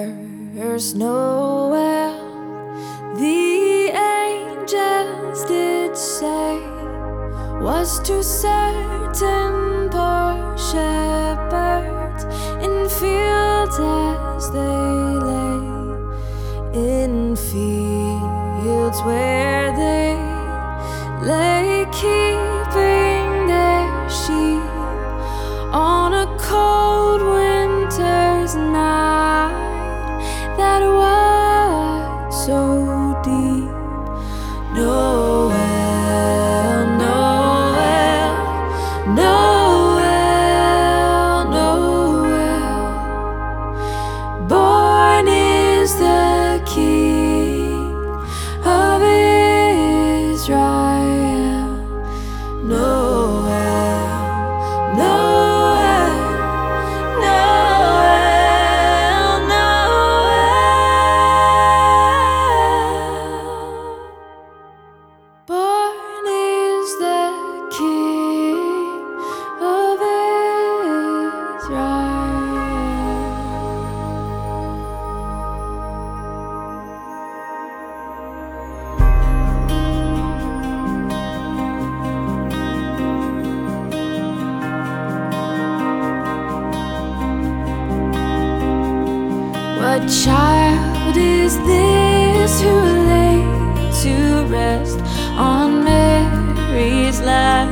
There's Noel, the angels did say, was to certain poor shepherds in fields as they lay, in fields where they lay keeping their sheep on a cold winter's night that was so deep. Noel, Noel, Noel, Noel, born is the King of Israel. Noel, Noel, Noel, Noel, born is the King of Israel. What child is this who lay to rest on Mary's lap?